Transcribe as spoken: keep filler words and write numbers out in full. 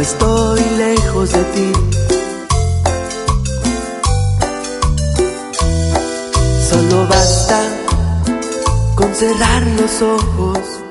cuando estoy lejos de ti. Solo basta con cerrar los ojos